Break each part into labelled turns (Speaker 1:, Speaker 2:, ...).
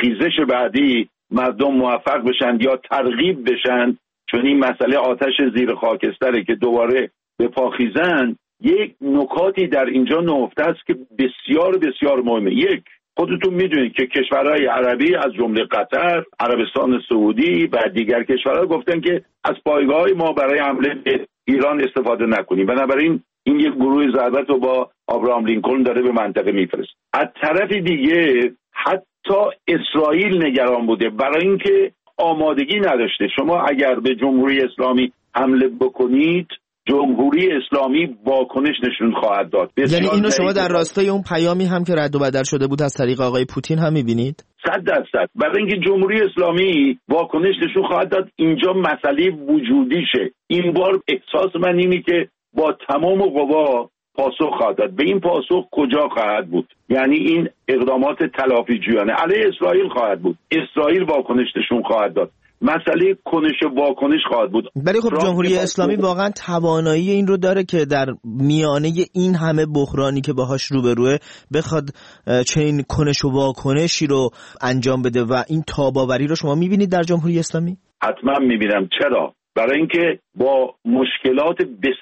Speaker 1: خیزش بعدی مردم موفق بشن یا ترغیب بشن، چون این مسئله آتش زیر خاکستره که دوباره به پا خیزن، یک نکاتی در اینجا نهفته است که بسیار بسیار مهمه. یک، خودتون میدونید که کشورهای عربی از جمله قطر، عربستان سعودی و دیگر کشورها گفتن که از پایگاه ما برای حمله به ایران استفاده نکنیم. بنابراین این یک گروه ضربت رو با ابراهام لینکلن داره به منطقه میفرست. از طرف دیگه حتی اسرائیل نگران بوده برای اینکه آمادگی نداشته. شما اگر به جمهوری اسلامی حمله بکنید، جمهوری اسلامی واکنش نشون خواهد داد.
Speaker 2: یعنی اینو شما در راستای اون پیامی هم که رد و بدل شده بود از طریق آقای پوتین هم می‌بینید؟
Speaker 1: 100%. برای اینکه جمهوری اسلامی واکنش نشون خواهد داد، اینجا مسئله وجودیشه. این بار احساس من اینه که با تمام قوا پاسخ خواهد داد. به این پاسخ کجا خواهد بود؟ یعنی این اقدامات تلافی‌جویانه علیه اسرائیل خواهد بود. اسرائیل واکنش نشون خواهد داد. مسئله کنش واکنش خواهد بود.
Speaker 2: ولی خب جمهوری اسلامی واقعا توانایی این رو داره که در میانه این همه بحرانی که باهاش روبروه بخواد چنین کنش و واکنشی رو انجام بده و این تاباوری رو شما میبینید در جمهوری اسلامی؟
Speaker 1: حتما میبینم. چرا؟ برای اینکه با مشکلات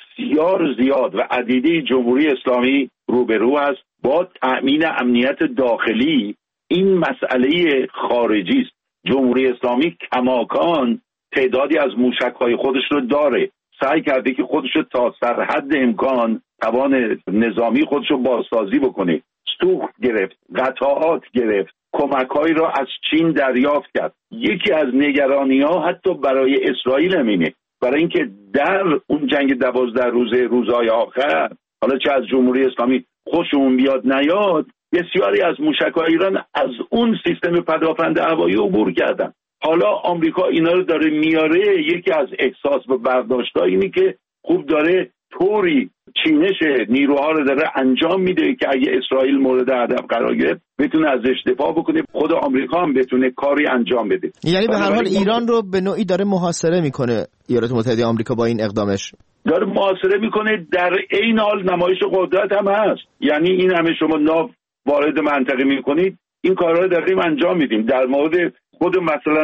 Speaker 1: بسیار زیاد و عدیده جمهوری اسلامی روبرو است. با تأمین امنیت داخلی این مسئله خارجی است. جمهوری اسلامی کماکان تعدادی از موشک‌های خودش رو داره. سعی کرده که خودش رو تا سرحد امکان توان نظامی خودش رو بازسازی بکنه. سوخت گرفت، قطعات گرفت، کمک‌هایی را از چین دریافت کرد. یکی از نگرانی‌ها حتی برای اسرائیل همینه، برای اینکه در اون جنگ 12 روزهای آخر، حالا چه از جمهوری اسلامی خوشمون بیاد نیاد، بسیاری از موشک‌های ایران از اون سیستم پدافند هوایی عبور کردن. حالا آمریکا اینا رو داره میاره. یکی از احساس و برداشت‌ها اینه که خوب داره طوری چینش نیروها رو داره انجام میده که اگه اسرائیل مورد هدف قرار گرفت بتونه ازش دفاع بکنه، خود آمریکا هم بتونه کاری انجام بده.
Speaker 2: یعنی به هر حال ایران رو به نوعی داره محاصره میکنه ایالات متحده آمریکا با این اقدامش.
Speaker 1: داره محاصره میکنه، در عین حال نمایش قدرت هم هست. یعنی این همه شما ناو وارد منطقه میکنید، این کارها رو داریم انجام میدیم. در مورد خود مثلا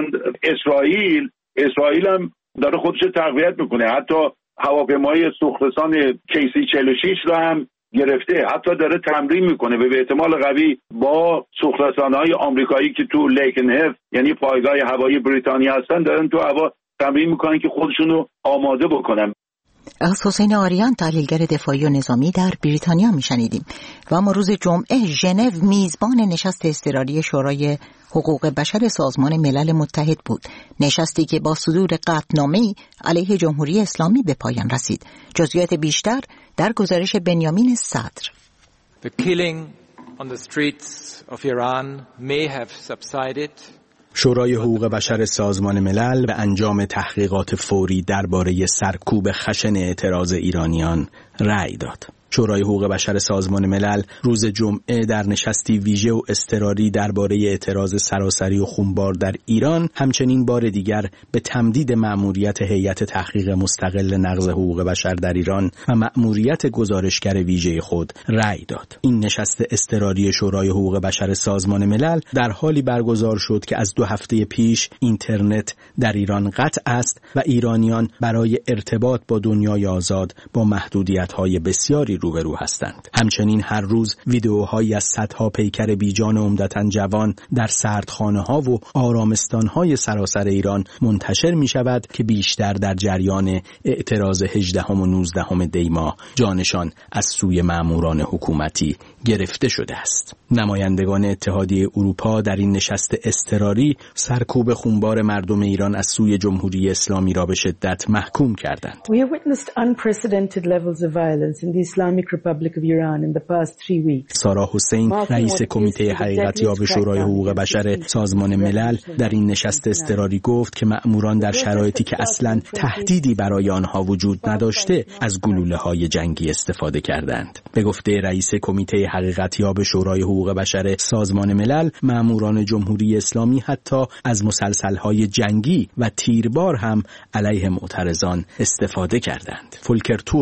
Speaker 1: اسرائیل هم داره خودش تقویت میکنه. حتی هواپیمای سوخترسان کیسی 46 رو هم گرفته. حتی داره تمرین میکنه به احتمال قوی با سوخترسان‌های آمریکایی که تو لیکنهف یعنی پایگاه هوایی بریتانیا هستن، دارن تو هوا تمرین میکنن که خودشونو آماده بکنن.
Speaker 3: از حسین آریان تحلیلگر دفاعی و نظامی در بریتانیا میشنیدیم. و اما روز جمعه ژنو میزبان نشست اضطراری شورای حقوق بشر سازمان ملل متحد بود، نشستی که با صدور قطعنامه‌ای علیه جمهوری اسلامی به پایان رسید. جزئیات بیشتر در گزارش بنیامین صدر.
Speaker 4: The killing on the streets of Iran may have subsided.
Speaker 5: شورای حقوق بشر سازمان ملل به انجام تحقیقات فوری درباره سرکوب خشن اعتراض ایرانیان رأی داد. شورای حقوق بشر سازمان ملل روز جمعه در نشستی ویژه و اضطراری درباره اعتراض سراسری و خونبار در ایران همچنین بار دیگر به تمدید مأموریت هیئت تحقیق مستقل نقض حقوق بشر در ایران و مأموریت گزارشگر ویژه خود رأی داد. این نشست اضطراری شورای حقوق بشر سازمان ملل در حالی برگزار شد که از 2 هفته پیش اینترنت در ایران قطع است و ایرانیان برای ارتباط با دنیای آزاد با محدودیت‌های بسیاری روبرو هستند. همچنین هر روز ویدئوهایی از صدها پیکر بیجان عمدتاً جوان در سردخانه‌ها و آرامستان‌های سراسر ایران منتشر می‌شود که بیشتر در جریان اعتراض 18 و 19 دی ماه جانشان از سوی ماموران حکومتی گرفته شده است. نمایندگان اتحادیه اروپا در این نشست اضطراری سرکوب خونبار مردم ایران از سوی جمهوری اسلامی را به شدت محکوم کردند.
Speaker 6: We have witnessed unprecedented levels of violence in the Islamic Republic of Iran in the past 3 weeks.
Speaker 5: سارا حسین رئیس کمیته حقیقتیاب شورای حقوق بشر سازمان ملل در این نشست اضطراری گفت که مأموران در شرایطی که اصلاً تهدیدی برای آنها وجود نداشته از گلوله‌های جنگی استفاده کردند. به گفته رئیس کمیته حقیقتیاب شورای حقوق بشر سازمان ملل، مأموران جمهوری اسلامی حتی از مسلسل‌های جنگی و تیربار هم علیه معترضان استفاده کردند. فولکر تورک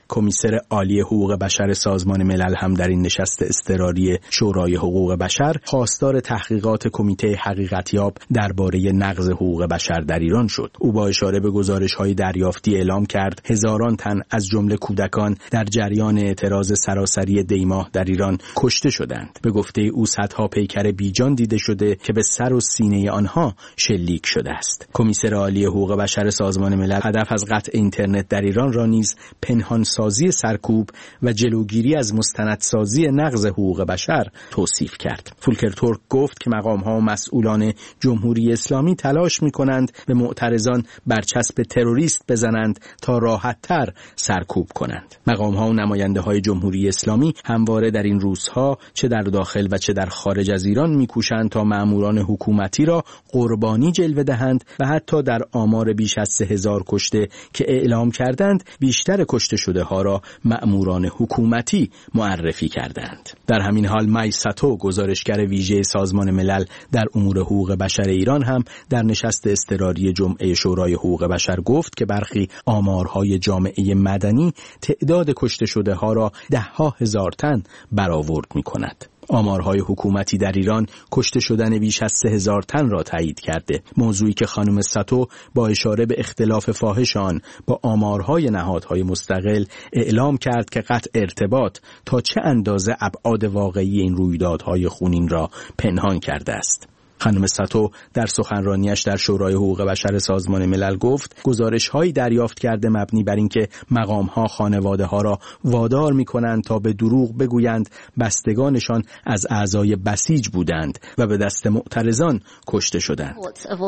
Speaker 5: کمیسر عالی حقوق بشر سازمان ملل هم در این نشست اضطراری شورای حقوق بشر خواستار تحقیقات کمیته حقیقتیاب درباره نقض حقوق بشر در ایران شد. او با اشاره به گزارش‌های دریافتی اعلام کرد هزاران تن از جمله کودکان در جریان اعتراض سراسری دیماه در ایران کشته شدند. به گفته او صدها پیکر بیجان دیده شده که به سر و سینه آنها شلیک شده است. کمیسر عالی حقوق بشر سازمان ملل هدف از قطع اینترنت در ایران را نیز پنهانسازی سرکوب و جلوگیری از مستندسازی نقض حقوق بشر توصیف کرد. فولکر تورک گفت که مقام‌ها و مسئولان جمهوری اسلامی تلاش می‌کنند به معترضان برچسب تروریست بزنند تا راحت‌تر سرکوب کنند. مقام‌ها و نماینده‌های جمهوری اسلامی همواره در این روزها چه در داخل و چه در خارج از ایران می‌کوشند تا مأموران حکومتی را قربانی جلوه دهند و حتی در آمار بیش از 3000 کشته که اعلام کردند بیشتر کشته شده ها را مأموران حکومتی معرفی کردند. در همین حال مایساتو گزارشگر ویژه سازمان ملل در امور حقوق بشر ایران هم در نشست اضطراری جمعه شورای حقوق بشر گفت که برخی آمارهای جامعه مدنی تعداد کشته شده ها را 10,000 تن برآورد می‌کند. آمارهای حکومتی در ایران کشته شدن بیش از 3000 تن را تایید کرده، موضوعی که خانم ساتو با اشاره به اختلاف فاحش آن با آمارهای نهادهای مستقل اعلام کرد که قطع ارتباط تا چه اندازه ابعاد واقعی این رویدادهای خونین را پنهان کرده است. خانم ساتو در سخنرانیش در شورای حقوق بشر سازمان ملل گفت گزارش‌هایی دریافت کرده مبنی بر اینکه مقام‌ها خانواده‌ها را وادار می‌کنند تا به دروغ بگویند بستگانشان از اعضای بسیج بودند و به دست معترضان کشته شدند.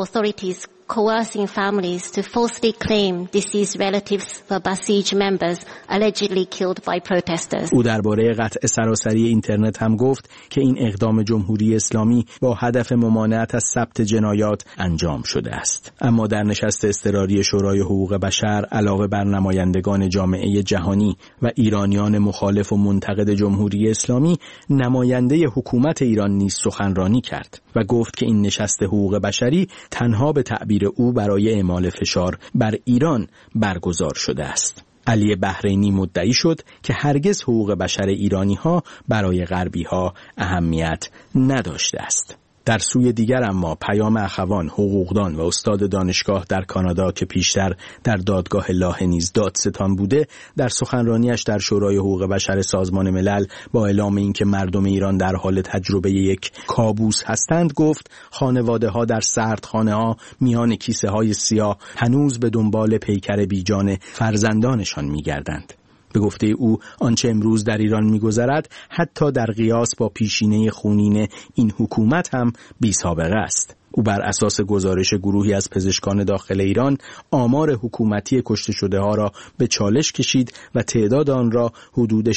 Speaker 7: Coercing families to falsely claim deceased relatives for Basij members allegedly killed by protesters.
Speaker 5: او درباره قطع سراسری اینترنت هم گفت که این اقدام جمهوری اسلامی با هدف ممانعت از ثبت جنایات انجام شده است. اما در نشست اضطراری شورای حقوق بشر علاوه بر نمایندگان جامعه جهانی و ایرانیان مخالف و منتقد جمهوری اسلامی، نماینده حکومت ایران نیز سخنرانی کرد و گفت که این نشست حقوق بشری تنها به تعبیر او برای اعمال فشار بر ایران برگزار شده است. علی بحرینی مدعی شد که هرگز حقوق بشر ایرانی‌ها برای غربی‌ها اهمیت نداشته است. در سوی دیگر اما پیام اخوان، حقوقدان و استاد دانشگاه در کانادا که پیشتر در دادگاه لاهه نیز دادستان بوده، در سخنرانیش در شورای حقوق بشر سازمان ملل با اعلام اینکه مردم ایران در حال تجربه یک کابوس هستند گفت خانواده‌ها در سردخانه‌ها میان کیسه‌های سیاه هنوز به دنبال پیکر بیجان فرزندانشان می‌گردند. به گفته او آنچه امروز در ایران می‌گذرد حتی در قیاس با پیشینه خونین این حکومت هم بی‌سابقه است. او بر اساس گزارش گروهی از پزشکان داخل ایران آمار حکومتی کشته شده ها را به چالش کشید و تعداد آن را حدود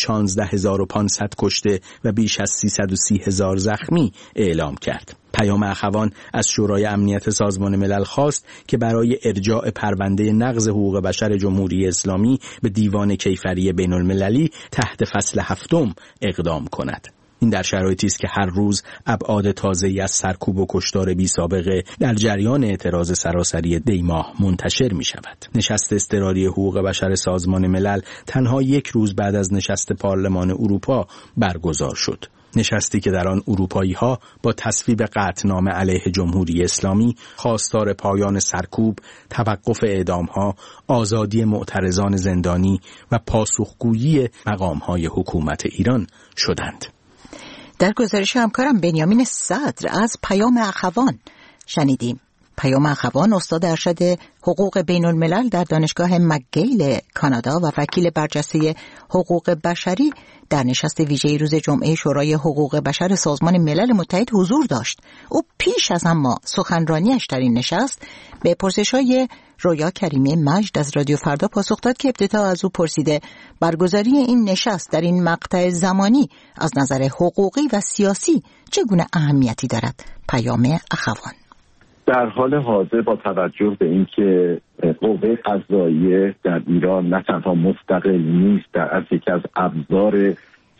Speaker 5: 16500 کشته و بیش از 330,000 زخمی اعلام کرد. پیام اخوان از شورای امنیت سازمان ملل خواست که برای ارجاع پرونده نقض حقوق بشر جمهوری اسلامی به دیوان کیفری بین المللی تحت فصل 7 اقدام کند. این در شرایطی است که هر روز ابعاد تازه‌ای از سرکوب و کشتار بی‌سابقه در جریان اعتراض سراسری دیماه منتشر می‌شود. نشست اضطراری حقوق بشر سازمان ملل تنها یک روز بعد از نشست پارلمان اروپا برگزار شد. نشستی که در آن اروپایی‌ها با تصویب قطعنامه علیه جمهوری اسلامی خواستار پایان سرکوب، توقف اعدام‌ها، آزادی معترضان زندانی و پاسخگویی مقام‌های حکومت ایران شدند.
Speaker 3: در گزارش همکارم بنیامین صدر از پیام اخوان شنیدیم. پیام اخوان استاد ارشد حقوق بین الملل در دانشگاه مکگیل کانادا و وکیل برجسته حقوق بشری در نشست ویژه روز جمعه شورای حقوق بشر سازمان ملل متحد حضور داشت. او پیش از اما سخنرانیش در این نشست به پرسش‌های رویا کریمی مجد از رادیو فردا پاسخ داد که ابتدا از او پرسیده برگزاری این نشست در این مقطع زمانی از نظر حقوقی و سیاسی چگونه اهمیتی دارد. پیام اخوان:
Speaker 1: در حال حاضر با توجه به اینکه قوه قضاییه در ایران نه تنها مستقل نیست، از یکی از ابزار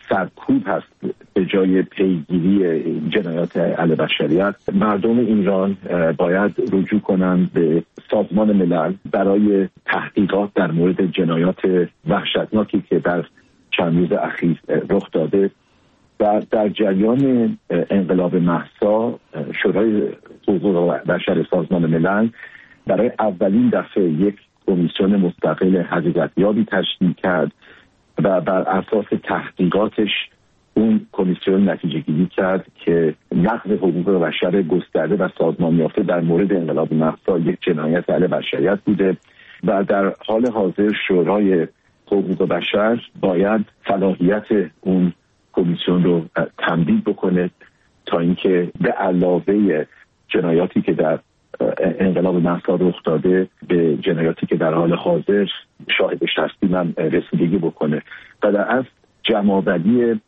Speaker 1: سرکوب هست به جای پیگیری جنایات علیه بشریت، مردم ایران باید رجوع کنند به سازمان ملل برای تحقیقات در مورد جنایات وحشتناکی که در چند روز اخیر رخ داده. و در جریان انقلاب مهسا شورای حقوق بشر سازمان ملل برای اولین دفعه یک کمیسیون مستقل حقیقتیابی تشکیل کرد و بر اساس تحقیقاتش اون کمیسیون نتیجه گیری کرد که نقض حقوق بشر گسترده و سازمان یافته در مورد انقلاب مهسا یک جنایت علیه بشریت بوده و در حال حاضر شورای حقوق بشر باید صلاحیت اون کمیسیون رو تمدید بکنه تا اینکه به علاوه جنایاتی که در انقلاب مهسا رخ داده به جنایاتی که در حال حاضر شاهدش هستیم هم رسیدگی بکنه و در اصل جمع‌آوری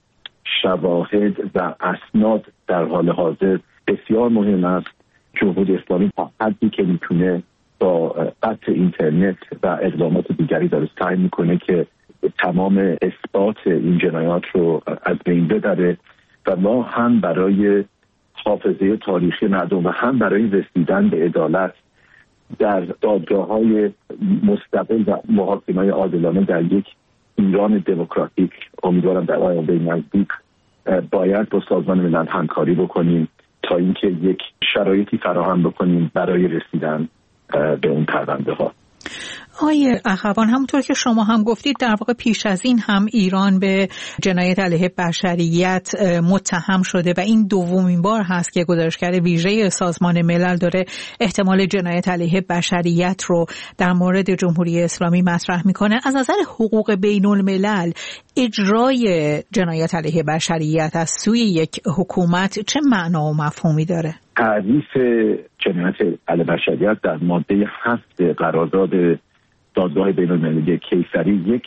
Speaker 1: شواهد و اسناد در حال حاضر بسیار مهم است. جمهوری اسلامی تا حدی که میتونه با قطع اینترنت و اقدامات دیگری داره سعی میکنه که تمام اثبات این جنایات رو از بین ببره و ما هم برای حافظه تاریخی مردم و هم برای رسیدن به عدالت در دادگاه‌های مستقل و محاکمه‌های عادلانه در یک ایران دموکراتیک امیدوارم در آینده نزدیک باید با سازمان ملل همکاری بکنیم تا اینکه یک شرایطی فراهم بکنیم برای رسیدن به اون پرونده ها.
Speaker 8: آقای اخوان، همونطور که شما هم گفتید در واقع پیش از این هم ایران به جنایت علیه بشریت متهم شده و این دومین بار هست که گزارشگر ویژه سازمان ملل داره احتمال جنایت علیه بشریت رو در مورد جمهوری اسلامی مطرح میکنه. از نظر حقوق بین الملل اجرای جنایت علیه بشریت از سوی یک حکومت چه معنا و مفهومی داره؟
Speaker 1: تعریف جنایت علیه بشریت در ماده 7 قرارداد دادگاه بین‌المللی کیسری یک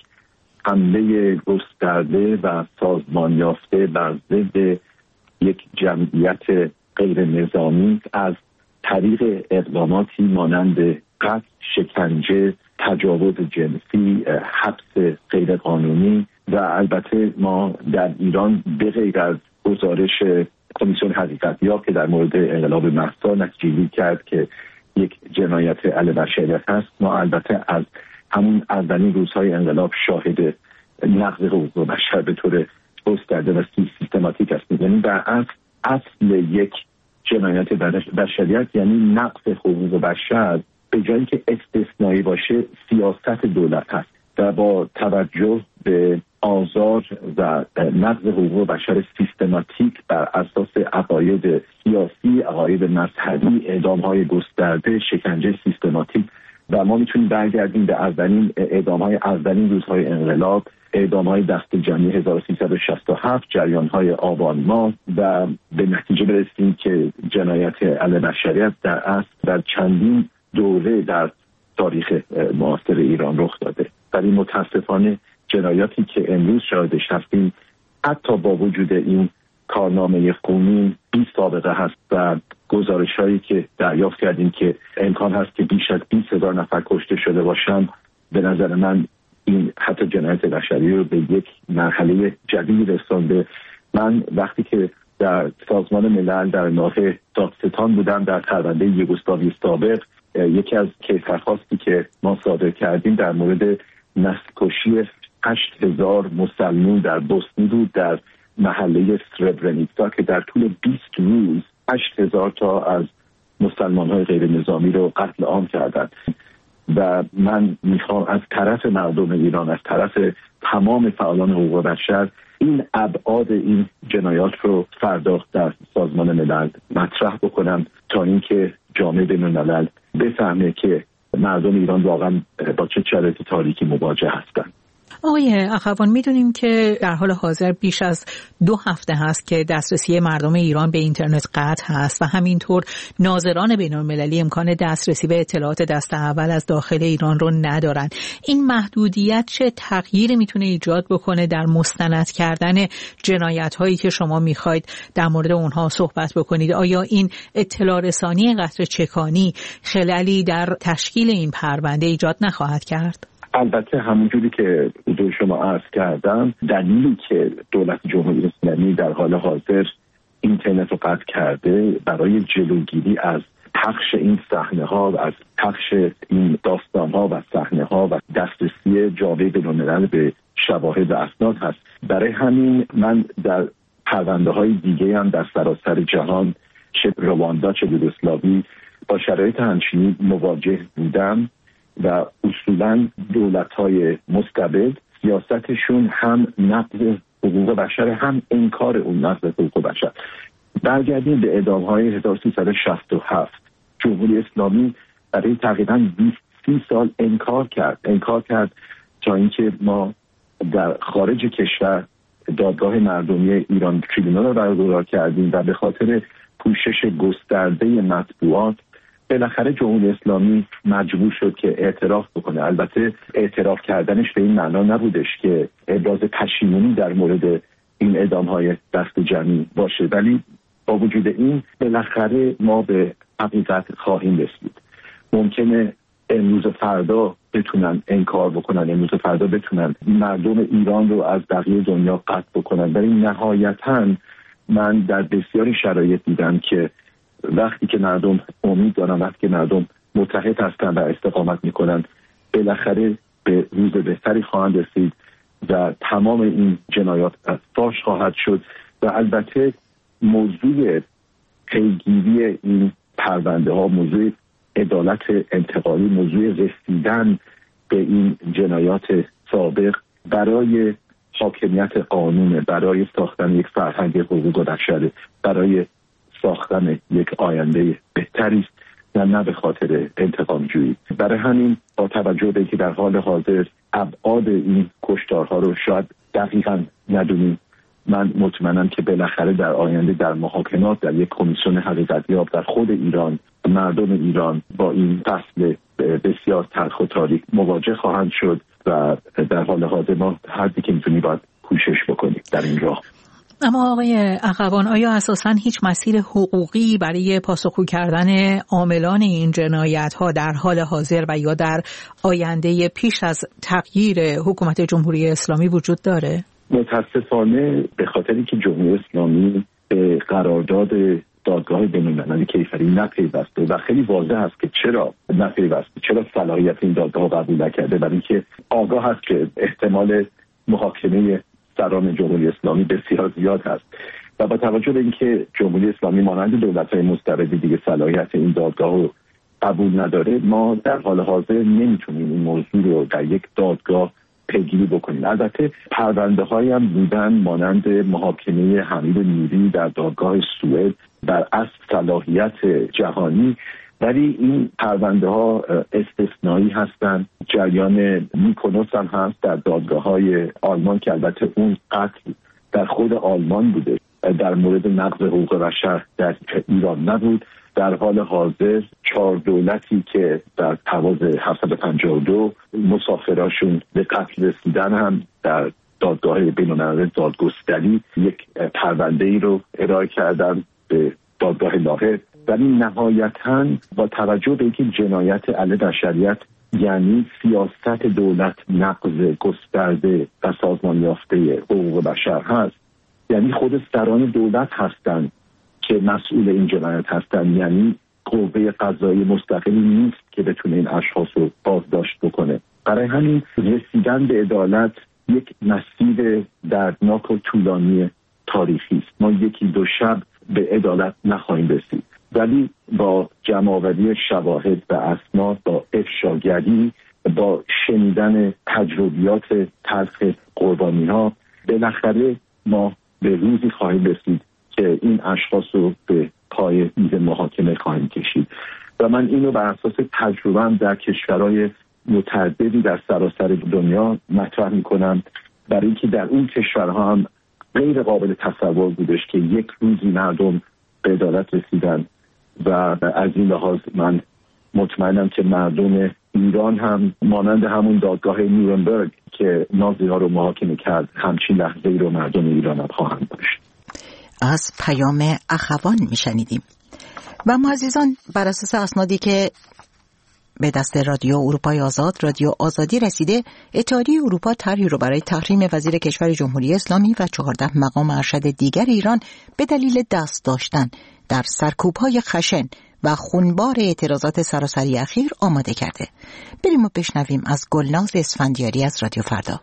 Speaker 1: حمله گسترده و سازمان یافته بر ضد یک جمعیت غیر نظامی از طریق اقداماتی مانند قتل، شکنجه، تجاوز جنسی، حبس غیر قانونی و البته ما در ایران به غیر از گزارش کمیسیون حقیقتیاب که در مورد انقلاب مهسا نتیجه کرد که یک جنایت علیه بشریت هست، ما البته از همون اولین روزهای انقلاب شاهد نقض حقوق بشر به طور گسترده و سیستماتیک هستیم. یعنی در اصل یک جنایت بشریت یعنی نقض حقوق بشر به جایی که استثنایی باشه سیاست دولت هست و با توجه به آزار و نقض حقوق بشر سیستماتیک بر اساس عقاید سیاسی، عقاید مذهبی، اعدام‌های گسترده، شکنجه سیستماتیک و ما میتونیم برگردیم به اولین اعدام‌های اولین روزهای انقلاب، اعدام‌های دست جمعی 1367، جریان‌های آبان ماه و به نتیجه برسیم که جنایت علیه بشریت در اصل در چندین دوره در تاریخ معاصر ایران رخ داده. ولی متاسفانه جنایاتی که امروز شاهدش هستیم حتی با وجود این کارنامه خونین بی سابقه هست و گزارش‌هایی که دریافت کردیم که امکان هست که بیش از 20,000 نفر کشته شده باشن، به نظر من این حتی جنایت بشری رو به یک مرحله جدید رسانده. من وقتی که در سازمان ملل در ناحیه دادستان بودم در پرونده یوگسلاوی سابق، یکی از کیفرخواستی که ما صادر کردیم در مورد نسل‌کشی 8,000 مسلمان در بوسنی بود در محله سربرنیتسا که در طول 20 روز 8,000 تا از مسلمان‌های غیر نظامی رو قتل عام کردند و من میخوام از طرف مردم ایران، از طرف تمام فعالان حقوق بشر این ابعاد این جنایات رو فردا در سازمان ملل مطرح بکنم تا اینکه جامعه بین‌الملل بفهمه که مردم ایران واقعا با چه شرایط تاریکی مواجه هستند.
Speaker 8: آقای اخوان، میدونیم که در حال حاضر بیش از 2 هفته هست که دسترسی مردم ایران به اینترنت قطع هست و همینطور ناظران بین‌المللی امکان دسترسی به اطلاعات دست اول از داخل ایران رو ندارن. این محدودیت چه تغییری میتونه ایجاد بکنه در مستند کردن جنایت هایی که شما میخواید در مورد اونها صحبت بکنید؟ آیا این اطلاع رسانی قطره چکانی خللی در تشکیل این پرونده ایجاد نخواهد کرد؟
Speaker 1: البته همونجوری که حضور شما عرض کردم، دلیلی که دولت جمهوری اسلامی در حال حاضر اینترنت رو قطع کرده برای جلوگیری از پخش این صحنه‌ها و از پخش این داستان‌ها و صحنه‌ها و دسترسی جامعه بین‌الملل به شواهد و اسناد هست. برای همین من در پرونده‌های دیگه هم در سراسر جهان، چه رواندا چه یوگسلاوی، با شرایط همچنین مواجه بودم و اصولاً دولت‌های مستبد سیاستشون هم نقض حقوق بشر هم انکار اون نقض حقوق بشر. برگردیم به اعدام‌های 1367. جمهوری اسلامی برای تقریباً 20-30 سال انکار کرد تا اینکه ما در خارج کشور دادگاه مردمی ایران تریبونال رو برگزار کردیم و به خاطر پوشش گسترده مطبوعات بالاخره جمهوری اسلامی مجبور شد که اعتراف بکنه. البته اعتراف کردنش به این معنا نبودش که ابراز پشیمونی در مورد این اعدام‌های دست جمعی باشه، ولی با وجود این بالاخره ما به حقیقت خواهیم رسید. ممکنه امروز و فردا بتونن انکار بکنن، امروز و فردا بتونن مردم ایران رو از بقیه دنیا قطع بکنن، ولی نهایتاً من در بسیاری شرایط دیدم که وقتی که مردم امید دارن، وقتی که مردم متحد هستن و استقامت میکنن، بالاخره به روز بهتری خواهند رسید و تمام این جنایات فاش خواهد شد. و البته موضوع پیگیری این پرونده ها، موضوع عدالت انتقالی، موضوع رسیدن به این جنایات سابق برای حاکمیت قانون، برای ساختن یک فرهنگ حقوق بشر، برای ساختن یک آینده بهتری است و نه به خاطر انتقام جویی. برای همین با توجه به اینکه در حال حاضر ابعاد این کشتارها رو شاید دقیقاً ندونیم، من مطمئنم که بالاخره در آینده در محاکمات در یک کمیسیون حقیقتیاب در خود ایران، مردم ایران با این فصل بسیار تلخ و تاریک مواجه خواهند شد و در حال حاضر ما هر چی که میتونیم باید کوشش بکنیم در این راه.
Speaker 8: اما آقای اخوان، آیا اساساً هیچ مسیر حقوقی برای پاسخگو کردن عاملان این جنایت‌ها در حال حاضر و یا در آینده پیش از تغییر حکومت جمهوری اسلامی وجود داره؟
Speaker 1: متاسفانه به خاطری که جمهوری اسلامی به قرارداد دادگاه بین‌المللی کیفری نپیوسته و خیلی واضح است که چرا نپیوسته، چرا صلاحیت این دادگاه قبول نکرده، برای اینکه آگاه است که احتمال محاکمه سران جمهوری اسلامی بسیار زیاد هست و با توجه به اینکه جمهوری اسلامی مانند دولت‌های مستبد دیگه صلاحیت این دادگاه رو قبول نداره، ما در حال حاضر نمیتونیم این موضوع رو در یک دادگاه پیگیری بکنیم. البته پرونده‌هایی هم بودن مانند محاکمه حمید نوری در دادگاه سوئد بر اصل صلاحیت جهانی، ولی این پرونده‌ها استثنایی هستند. جریان میکونوس هم هست در دادگاه‌های آلمان که البته اون قتل در خود آلمان بوده، در مورد نقض حقوق بشر در ایران نبود. در حال حاضر 4 دولتی که در تواز 752 مسافراشون به قتل رسیدن هم در دادگاه بین‌المللی دادگستری یک پرونده‌ای رو ارائه کردن به دادگاه لاهه. ولی نهایتاً با توجه به اینکه جنایت علیه بشریت یعنی سیاست دولت نقض گسترده و سازمان یافته حقوق بشر هست، یعنی خود سران دولت هستند که مسئول این جنایت هستند، یعنی قوه قضایی مستقلی نیست که بتونه این اشخاص رو بازداشت بکنه. برای همین رسیدن به عدالت یک مسیر دردناک و طولانی تاریخی است. ما 1-2 شب به عدالت نخواهیم رسید، ولی با جمع‌آوری شواهد و اسناد، با افشاگری، با شنیدن تجربیات تلخ قربانی‌ها، بالاخره ما به روزی خواهیم رسید که این اشخاص رو به پای میز محاکمه خواهیم کشید. و من اینو بر اساس تجربه‌ام در کشورهای متعددی در سراسر دنیا مطرح می‌کنم، برای اینکه در اون کشورها هم غیر قابل تصور بودش که یک روزی مردم به عدالت رسیدن و از این لحاظ من مطمئنم که مردم ایران هم مانند همون دادگاه نیورنبرگ که نازی‌ها رو محاکمه کرد، همچین لحظه‌ای رو مردم ایران هم خواهند داشت.
Speaker 3: از پیام اخوان میشنیدیم. و ما عزیزان بر اساس اسنادی که به دست رادیو اروپای آزاد، رادیو آزادی رسیده، اتحادیه اروپا طرحی رو برای تحریم وزیر کشور جمهوری اسلامی و 14 مقام ارشد دیگر ایران به دلیل دست داشتن در سرکوب‌های خشن و خونبار اعتراضات سراسری اخیر آماده کرده. بریم و بشنویم از گلناز اسفندیاری از رادیو فردا.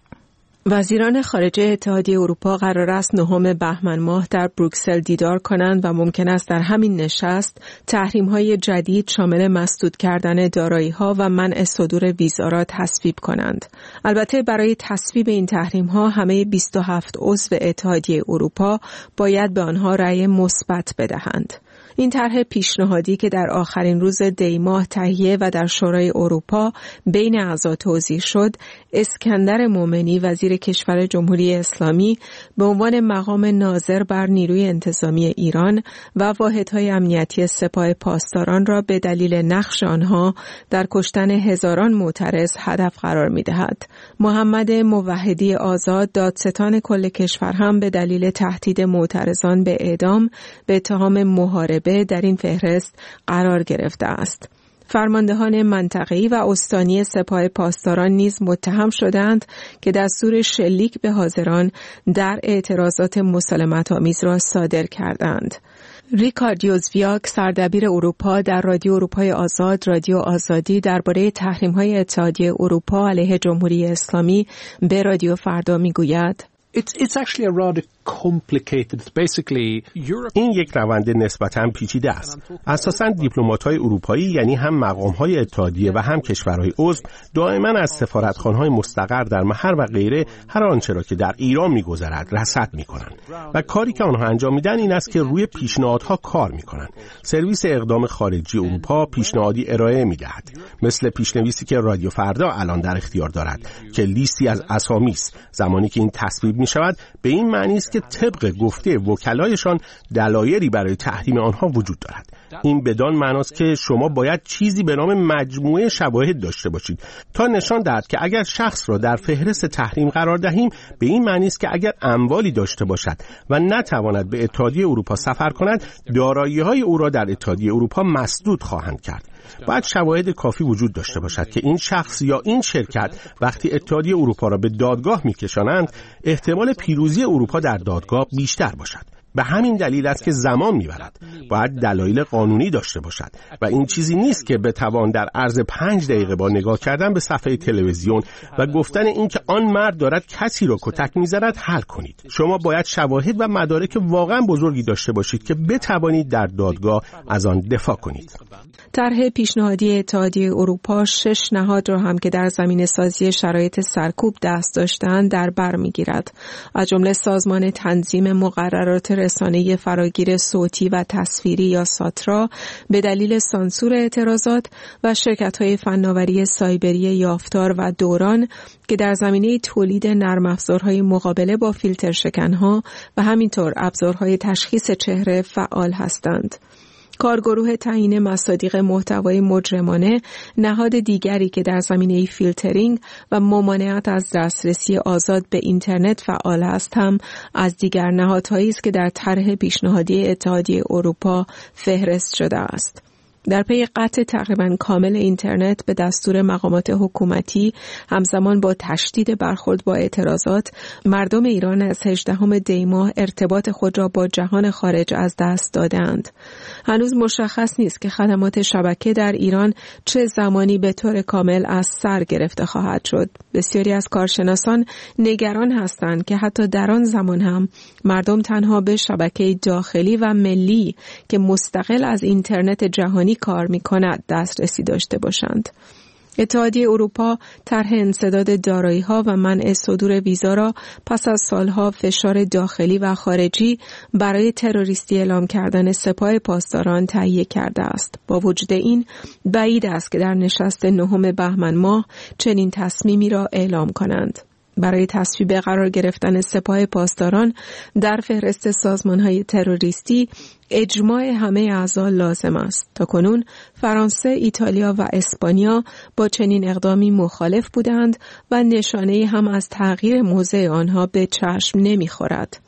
Speaker 9: وزیران خارجه اتحادیه اروپا قرار است 9 بهمن ماه در بروکسل دیدار کنند و ممکن است در همین نشست تحریم‌های جدید شامل مسدود کردن دارایی‌ها و منع صدور ویزا را تصویب کنند. البته برای تصویب این تحریم‌ها همه 27 عضو اتحادیه اروپا باید به آنها رأی مثبت بدهند. این طرح پیشنهادی که در آخرین روز دی ماه تهیه و در شورای اروپا بین اعضا توضیح شد، اسکندر مومنی وزیر کشور جمهوری اسلامی به عنوان مقام ناظر بر نیروی انتظامی ایران و واحدهای امنیتی سپاه پاسداران را به دلیل نقش آنها در کشتن هزاران معترض هدف قرار می‌دهد. محمد موحدی آزاد دادستان کل کشور هم به دلیل تهدید معترضان به اعدام به اتهام محاربه در این فهرست قرار گرفته است. فرماندهان منطقه‌ای و استانی سپاه پاسداران نیز متهم شدند که دستور شلیک به حاضران در اعتراضات مسالمت‌آمیز را صادر کردند. ریکارد یوزویاک سردبیر اروپا در رادیو اروپای آزاد، رادیو آزادی درباره تحریم‌های اتحادیه اروپا علیه جمهوری اسلامی به رادیو فردا می‌گوید:
Speaker 10: It's actually a rather complicated. Basically, این یک روند نسبتاً پیچیده است. اساساً دیپلمات‌های اروپایی، یعنی هم مقام‌های اتحادیه و هم کشورهای عضو، دائما از سفارتخانه‌های مستقر در محر و غیره هر آنچه را که در ایران می‌گذرد رصد می‌کنند و کاری که آنها انجام میدن این است که روی پیشنهادها کار می‌کنند. سرویس اقدام خارجی اروپا پیشنهادی ارائه می‌دهد، مثل پیشنویسی که رادیو فردا الان در اختیار دارد که لیستی از اسامی است. زمانی که این تصویب می‌شود به این معنی است که طبق گفته وکلایشان دلایلی برای تحریم آنها وجود دارد. این بدان معناست که شما باید چیزی به نام مجموعه شواهد داشته باشید تا نشان دهد که اگر شخص را در فهرست تحریم قرار دهیم به این معنی است که اگر اموالی داشته باشد و نتواند به اتحادیه اروپا سفر کند، دارایی‌های او را در اتحادیه اروپا مسدود خواهند کرد. باید شواهد کافی وجود داشته باشد که این شخص یا این شرکت وقتی اتحادیه اروپا را به دادگاه می‌کشانند، احتمال پیروزی اروپا در دادگاه بیشتر باشد. به همین دلیل است که زمان می‌برد. باید دلایل قانونی داشته باشد و این چیزی نیست که بتوان در عرض 5 دقیقه با نگاه کردن به صفحه تلویزیون و گفتن اینکه آن مرد دارد کسی را کتک می‌زند حل کنید. شما باید شواهد و مدارک واقعا بزرگی داشته باشید که بتوانید در دادگاه از آن دفاع کنید.
Speaker 9: طرح پیشنهادی اتحادیه اروپا 6 نهاد را هم که در زمینه سازی شرایط سرکوب دست داشتند در بر می‌گیرد، از جمله سازمان تنظیم مقررات رسانه فراگیر صوتی و تصویری یا ساترا به دلیل سانسور اعتراضات و شرکت‌های فناوری سایبری یافتار و دوران که در زمینه تولید نرم افزارهای مقابله با فیلتر شکنها و همینطور ابزارهای تشخیص چهره فعال هستند. کارگروه تعیین مصادیق محتوای مجرمانه، نهاد دیگری که در زمینه فیلترینگ و ممانعت از دسترسی آزاد به اینترنت فعال است، هم از دیگر نهادهایی است که در طرح پیشنهادی اتحادیه اروپا فهرست شده است. در پی قطع تقریباً کامل اینترنت به دستور مقامات حکومتی همزمان با تشدید برخورد با اعتراضات، مردم ایران از 18 دی ماه ارتباط خود را با جهان خارج از دست دادند. هنوز مشخص نیست که خدمات شبکه در ایران چه زمانی به طور کامل از سر گرفته خواهد شد. بسیاری از کارشناسان نگران هستند که حتی در آن زمان هم مردم تنها به شبکه داخلی و ملی که مستقل از اینترنت جهانی کار می‌کند دسترسی داشته باشند. اتحادیه اروپا طرح انسداد دارایی‌ها و منع صدور ویزا را پس از سالها فشار داخلی و خارجی برای تروریستی اعلام کردن سپاه پاسداران تهیه کرده است. با وجود این بعید است که در نشست 9 بهمن ماه چنین تصمیمی را اعلام کنند. برای تصویب قرار گرفتن سپاه پاسداران در فهرست سازمان‌های تروریستی اجماع همه اعضا لازم است. تاکنون فرانسه، ایتالیا و اسپانیا با چنین اقدامی مخالف بودند و نشانه‌ای هم از تغییر موضع آنها به چشم نمی‌خورد.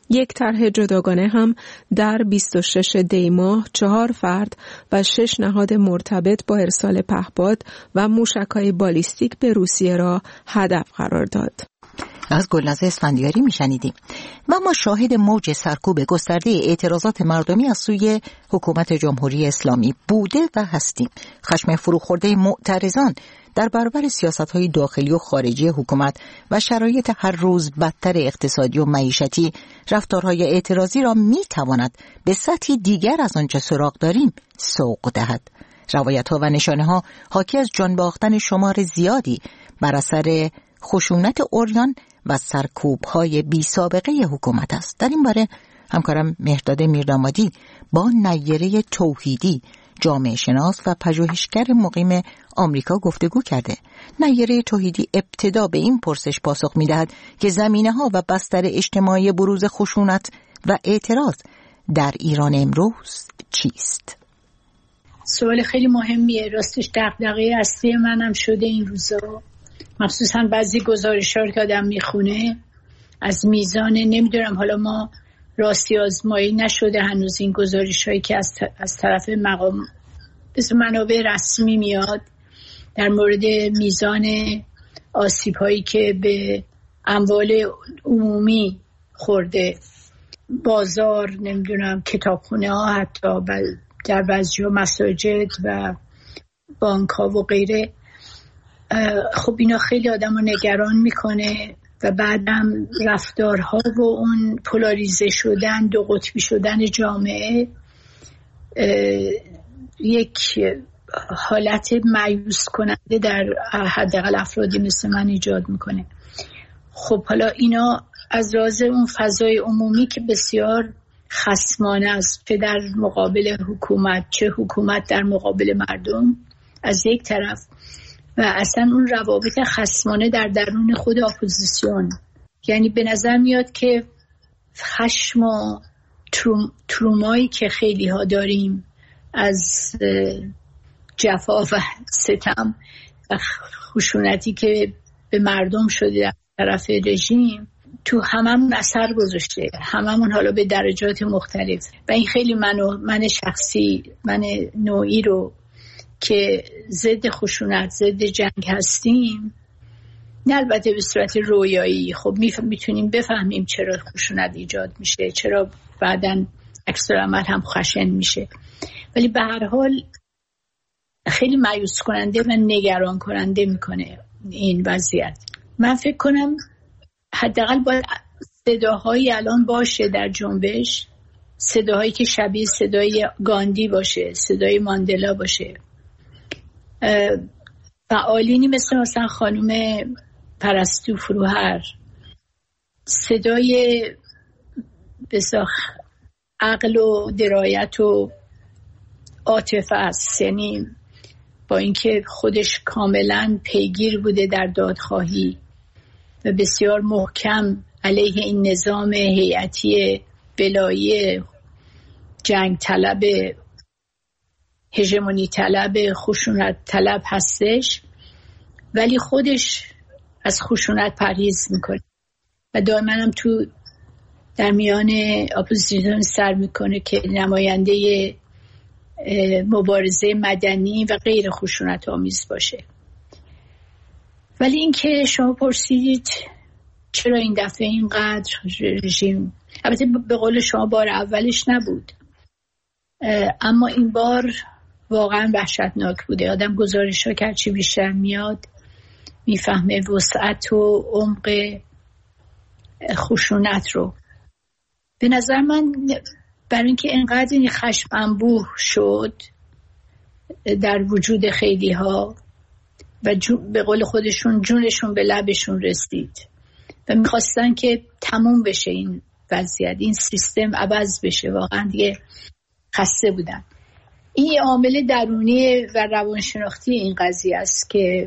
Speaker 9: یک طرح جداگانه هم در 26 دی ماه 4 فرد و 6 نهاد مرتبط با ارسال پهپاد و موشک‌های بالیستیک به روسیه را هدف قرار داد.
Speaker 3: از گلناز اسفندیاری میشنیدیم. و ما شاهد موج سرکوب گسترده اعتراضات مردمی از سوی حکومت جمهوری اسلامی بوده و هستیم. خشم فروخورده معترضان در برابر سیاست‌های داخلی و خارجی حکومت و شرایط هر روز بدتر اقتصادی و معیشتی رفتارهای اعتراضی را میتواند به سطحی دیگر از آنچه سراغ داریم سوق دهد. روایت‌ها و نشانه‌ها حاکی از جان باختن شمار زیادی بر اثر خشونت عریان و سرکوب‌های بی سابقه حکومت است. در این باره همکارم مهرداد میردامادی با نیره توحیدی، جامعه شناس و پژوهشگر مقیم آمریکا گفتگو کرده. نیره توحیدی ابتدا به این پرسش پاسخ می‌دهد که زمینه‌ها و بستر اجتماعی بروز خشونت و اعتراض در ایران امروز چیست؟
Speaker 11: سوال خیلی مهمیه. راستش دغدغه اصلی منم شده این روزا، مخصوصا بعضی گزارش‌ها که آدم میخونه از میزان، نمیدونم حالا ما راستی آزمایی نشده هنوز این گزارش‌هایی که از طرف منابع رسمی میاد در مورد میزان آسیب‌هایی که به اموال عمومی خورده، بازار، نمیدونم کتابخونه‌ها، حتی در بعضی مساجد و بانک‌ها و غیره. خب اینا خیلی آدم رو نگران میکنه و بعدم رفتارها و اون پولاریزه شدن، دو قطبی شدن جامعه یک حالت مایوس کننده در حداقل افرادی مثل من ایجاد میکنه. خب حالا اینا از راز اون فضای عمومی که بسیار خصمانه است، چه در مقابل حکومت چه حکومت در مقابل مردم از یک طرف، و اصلا اون روابط خصمانه در درون خود اپوزیسیون. یعنی به نظر میاد که خشم و ترومایی که خیلی ها داریم از جفا و ستم و خشونتی که به مردم شده در طرف رژیم تو هممون اثر گذاشته، هممون حالا به درجات مختلف. و این خیلی من شخصی، من نوعی رو که ضد خشونت، ضد جنگ هستیم، نه البته به صورت رویایی، خب میتونیم بفهمیم چرا خشونت ایجاد میشه، چرا بعداً عکس العمل هم خشن میشه، ولی به هر حال خیلی مایوس کننده و نگران کننده میکنه این وضعیت. من فکر کنم حداقل باید صداهایی الان باشه در جنبش، صداهایی که شبیه صدای گاندی باشه، صدای ماندلا باشه، فعالینی مثلا خانم پرستو فروهر، صدای بساخ عقل و درایت و عاطفه است، یعنی با اینکه خودش کاملا پیگیر بوده در دادخواهی و بسیار محکم علیه این نظام هیئتی ولایی جنگ طلب، هژمونی طلب، خشونت طلب هستش، ولی خودش از خشونت پرهیز میکنه و دائما هم تو در میان اپوزیسیون سر میکنه که نماینده مبارزه مدنی و غیر خشونت آمیز باشه. ولی این که شما پرسیدید چرا این دفعه اینقدر رژیم، البته به قول شما بار اولش نبود، اما این بار واقعا وحشتناک بوده. آدم گزارش‌ها که هرچی بیشتر میاد میفهمه وسعت و عمق خشونت رو. به نظر من برای اینکه اینقدر این خشم انبوه شد در وجود خیلی ها و به قول خودشون جونشون به لبشون رسید و میخواستن که تموم بشه این وضعیت، این سیستم عوض بشه، واقعا دیگه خسته بودن. این عامل درونی و روانشناختی این قضیه است که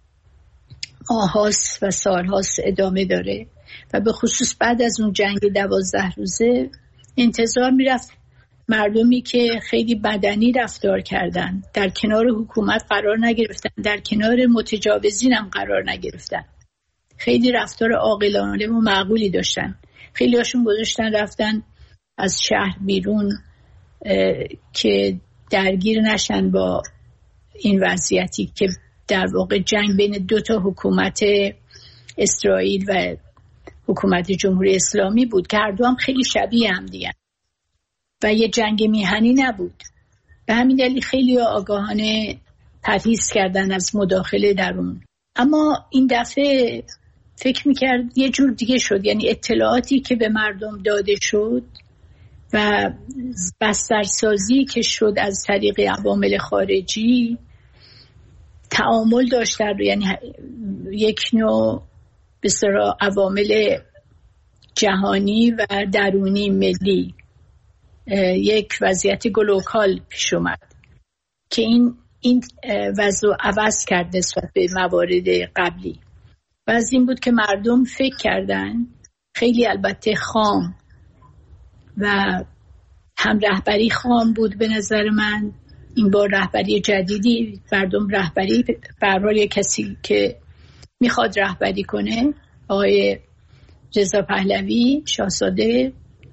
Speaker 11: ماهاست و سالهاست ادامه داره و به خصوص بعد از اون جنگ 12 روزه انتظار میرفت مردمی که خیلی بدنی رفتار کردن در کنار حکومت قرار نگرفتن، در کنار متجاوزین هم قرار نگرفتن، خیلی رفتار عاقلانه و معقولی داشتن خیلی هاشون گذاشتن رفتن از شهر بیرون که درگیر نشن با این وضعیتی که در واقع جنگ بین دو تا حکومت اسرائیل و حکومت جمهوری اسلامی بود که هر دو هم خیلی شبیه هم دیگه و یه جنگ میهنی نبود. به همین دلیل خیلی آگاهانه پرهیز کردن از مداخله در اون. اما این دفعه فکر میکرد یه جور دیگه شد، یعنی اطلاعاتی که به مردم داده شد و بسترسازی که شد از طریق عوامل خارجی تعامل داشت، یعنی یک نوع بسیار عوامل جهانی و درونی ملی، یک وضعیت گلوکال پیش اومد که این وضع عوض کرد نسبت به موارد قبلی. و از این بود که مردم فکر کردن، خیلی البته خام و هم رهبری خام بود به نظر من، این بار رهبری جدیدی، مردم رهبری برای کسی که میخواد رهبری کنه، آقای رضا پهلوی شاهزاده،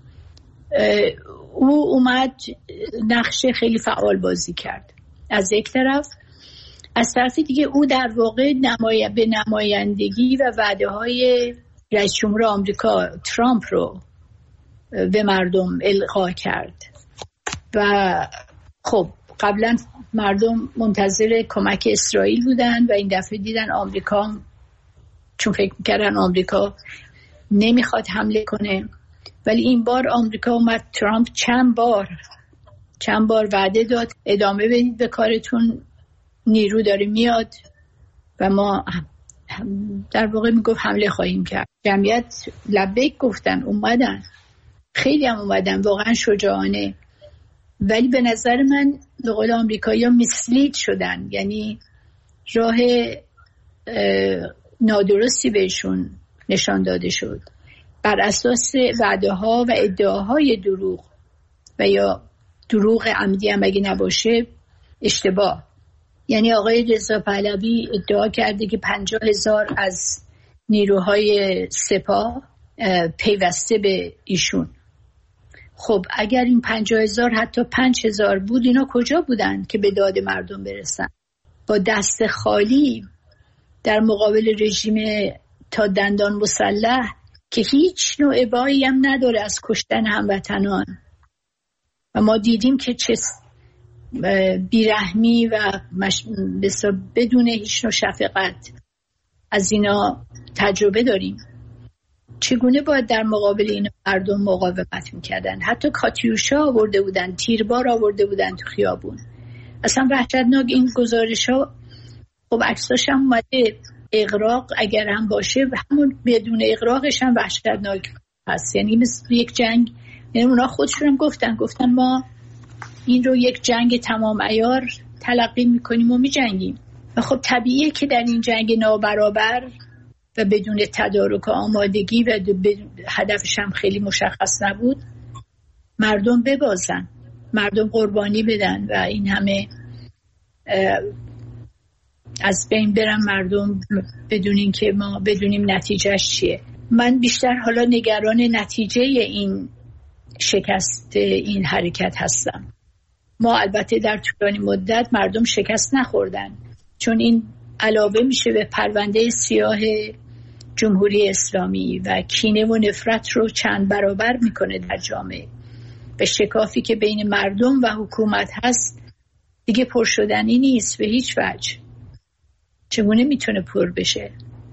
Speaker 11: او اومد نقش خیلی فعال بازی کرد از یک طرف. از طرف دیگه او در واقع به نمایندگی و وعده های رئیس جمهور آمریکا ترامپ رو به مردم القا کرد و خب قبلا مردم منتظر کمک اسرائیل بودن و این دفعه دیدن آمریکا، چون فکر میکردن آمریکا نمیخواد حمله کنه، ولی این بار آمریکا اومد، ترامپ چند بار وعده داد ادامه بدید به کارتون، نیرو داره میاد و ما در واقع میگفت حمله خواهیم کرد. جمعیت لبیک گفتن، اومدن، خیلی هم اومدن، واقعا شجاعانه. ولی به نظر من به قول آمریکایی‌ها میسلید شدن، یعنی راه نادرستی بهشون نشان داده شد بر اساس وعده ها و ادعاهای دروغ و یا دروغ عمدی هم اگه نباشه اشتباه. یعنی آقای رضا پهلوی ادعا کرده که 50,000 از نیروهای سپاه پیوسته به ایشون. خب اگر این 50,000 حتی 5,000 بود، اینا کجا بودن که به داد مردم برسن؟ با دست خالی در مقابل رژیم تا دندان مسلح که هیچ نوع ابایی هم نداره از کشتن هموطنان و ما دیدیم که چه بیرحمی و بدون هیچ نوع شفقت از اینا تجربه داریم. چگونه باید در مقابل این مردم مقاومت میکردن؟ حتی کاتیوشا آورده بودن، تیربار آورده بودن تو خیابون. اصلا وحشتناک این گزارش ها. خب عکساش هم اومده، اغراق اگر هم باشه همون بدون اغراقش هم وحشتناک هست، یعنی مثل یک جنگ. یعنی اونا خودشون هم گفتن ما این رو یک جنگ تمام عیار تلقی میکنیم و میجنگیم. و خب طبیعیه که در این جنگ نابرابر و بدون تدارک و آمادگی و هدفش هم خیلی مشخص نبود، مردم ببازن، مردم قربانی بدن و این همه از بین برن مردم بدون این که ما بدونیم نتیجهش چیه. من بیشتر حالا نگران نتیجه این شکست این حرکت هستم. ما البته در طولانی مدت مردم شکست نخوردن، چون این علاوه میشه به پرونده سیاه جمهوری اسلامی و کینه و نفرت رو چند برابر میکنه در جامعه. به شکافی که بین مردم و حکومت هست دیگه پر شدنی نیست به هیچ وجه. چگونه میتونه پر بشه؟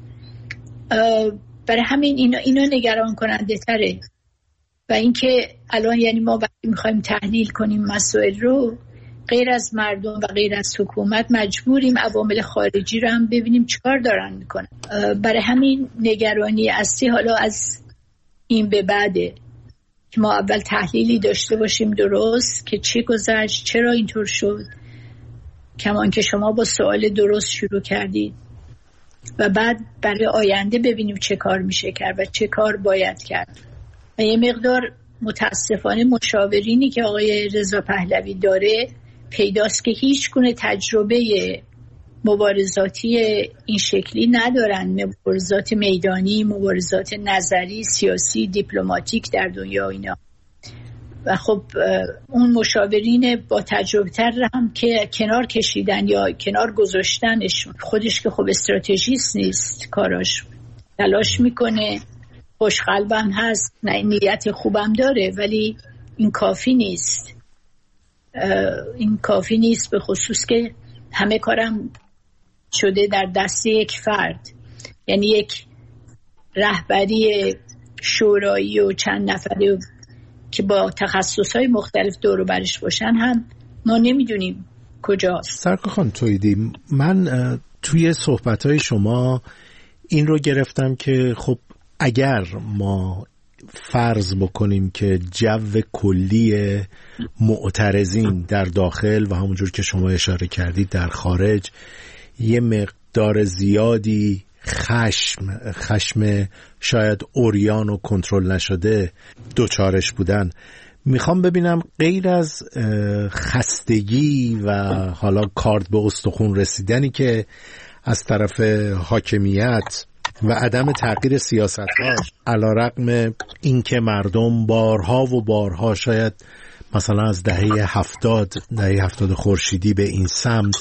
Speaker 11: برای همین اینا نگران کننده تره. و اینکه الان یعنی ما وقتی میخوایم تحلیل کنیم مسائل رو، غیر از مردم و غیر از حکومت مجبوریم عوامل خارجی رو هم ببینیم چیکار دارن میکنن. برای همین نگرانی اصلی حالا از این به بعده که ما اول تحلیلی داشته باشیم درست که چی گذشت، چرا اینطور شد، کمان که شما با سوال درست شروع کردید، و بعد برای آینده ببینیم چه کار میشه کرد و چه کار باید کرد. و یه مقدار متاسفانه مشاورینی که آقای رضا پهلوی داره پیداست که هیچ گونه تجربه مبارزاتی این شکلی ندارن، مبارزات میدانی، مبارزات نظری، سیاسی، دیپلماتیک در دنیا اینا. و خب اون مشاورین با تجربه تر هم که کنار کشیدن یا کنار گذاشتنش، خودش که خب استراتژیست نیست، کاراش تلاش میکنه، خوشقلبم هست، نیت خوبم داره، ولی این کافی نیست. این کافی نیست، به خصوص که همه کارم شده در دست یک فرد، یعنی یک رهبری شورایی و چند نفره که با تخصصهای مختلف دور و برش باشن هم ما نمیدونیم کجاست.
Speaker 12: سرکار خانم توحیدی، من توی صحبتهای شما این رو گرفتم که خب اگر ما فرض بکنیم که جو کلی معترضین در داخل و همونجور که شما اشاره کردید در خارج یه مقدار زیادی خشم شاید عریان و کنترل نشده دوچارش بودن، میخوام ببینم غیر از خستگی و حالا کارد به استخون رسیدنی که از طرف حاکمیت و عدم تغییر سیاست‌هاش، علی‌رغم اینکه مردم بارها و بارها شاید مثلا از دهه 70 خورشیدی به این سمت